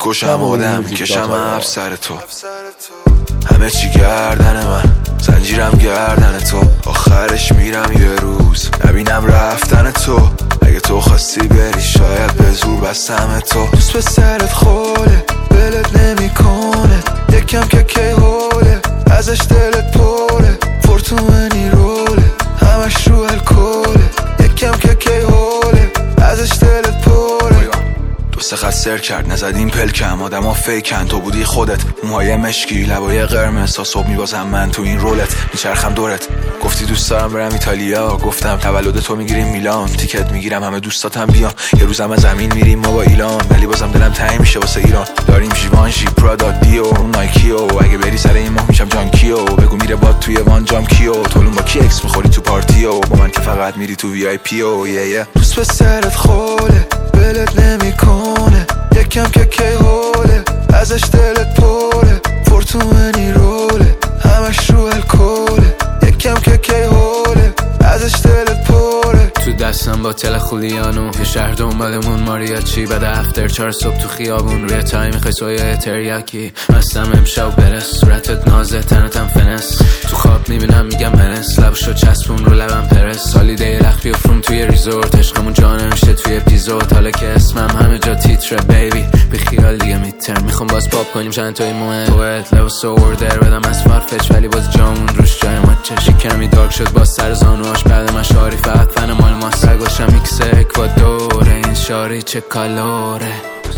میکشم آدم میکشم اب سر تو، همه چی گردن من، زنجیرم گردن تو، آخرش میرم یه روز نبینم رفتن تو. اگه تو خواستی بری شاید به زور بستم تو. دوست به سرت خوله بلت نمیکنه، یکم که کی حوله ازش دلت پره، فورتونی روله همش رو الکله، یکم که کی حوله ازش دلت پره. دوست خط سر کرد نزدیم پلکم، آدم ها فیکن تو بودی خودت، موهای مشکی لبای قرمز، تا صبح میبازم من تو این رولت، میچرخم دورت. گفتی دوست دارم برم ایتالیا، گفتم تولد تو میگیریم میلان، تیکت میگیرم همه دوستاتم بیان، یه روزم از زمین میریم ما با ایلان، ولی بازم دلم تنگ میشه واسه ایران. داریم ژیوانژی پرادا دیو نایکیو، اگه بری سر این ماه میشم جانکیو، بگو میره باد توی وان جام کیو، تولون با کی اکس میخوری تو پارتیو، با من که فقط میری تو وی آی پی او. دوست به سرت خوله بلت نمیکنه، یکم که کی حوله ازش دلت پره، فورتونی روله همش رو الکله، یکم که کی حوله ازش دلت پره. تو دستم با تل خولیانو، یه شهر دنبالمون ماریاچی، بعد افتر 4 صبح تو خیابون، روی تای میخوای سویه تریاکی، مستم امشب برس، صورتت نازه تنتم فنس، تو خواب میبینم میگم هنس، لبشو چسبون رو لبم پرس، هالیدی لخ بیفروم توی ریزورت، عشقمون جانه میشه توی اپیزود، حالا که اسمم همه جا تیتره بیبی، بی خیال دیگه میترم، میخوام باز پاپ کنیم چند تایی موه پویت لباس اوردر بدم از فارفچ، ولی باز جامون روش جای ما چشی کمی دارک شد باز سر زانوهاش، بعد من شاری فقط فن مال ماست، رگوشم میکس اکوادوره، این شاری چه کالوره.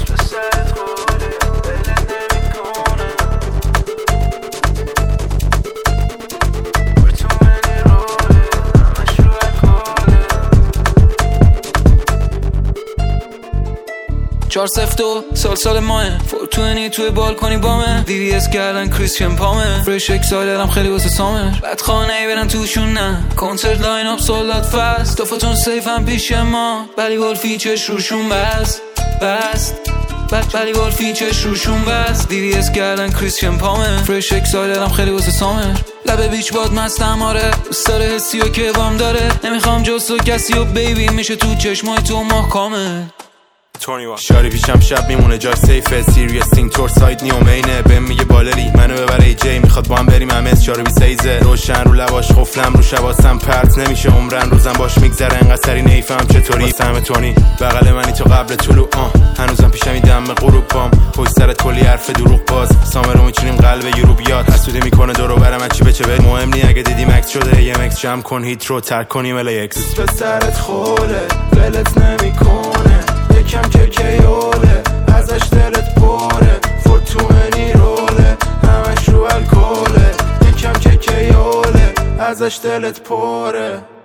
چار سفتو سال ماه فورتونی توی بالکنی بامه، VVS کردن کریستیان پامه، فرش اکسایلرم خیلی واسه سامر، بعد خانه ای برن توشون نه، کنسرت لاین اپ سولدات فست، دافتون سیف هم پیش ما، ولی گلفی چش روشون بست ولی گلفی چش روشون بست، VVS کردن کریستیان پامه، فرش اکسایلرم خیلی واسه سامر، لبه بیچ باد مستم آره، دوست داره حسی و که وام داره، نمیخوام جز تو کسی و بیبی میشه تو چشمای تو ماه کامل. شاری پیشم شب میمونه جای سیفه، سیریس تینگ تور ساید نیومینه، بهم میگه بالری منو ببره ای جی، میخواد با هم بریم همه 4-20 روشن رو لباش خفلم رو شباسم پرت نمیشه عمرن، روزم باش میگذره انقدر سری نیفهم چطوری، سهم تونی بغل منی تو قبل طلوع هنوزم پیشم این دم غروب بام، پشت سرت کلی حرف دروغ باز، سامرو میچینیم قلب یوروبیات، حسودی میکنه دورو برم چی بچه به مهم نی، اگه دیدی مکس شده یه مکس جمع کن هیت رو ترک کنیم LAX. دوست به سرت خوله ولت نمیکنه، یکم که کیوله ازش دلت پره، فورتونی روله همش رو الکله، یکم که کیوله ازش دلت پره.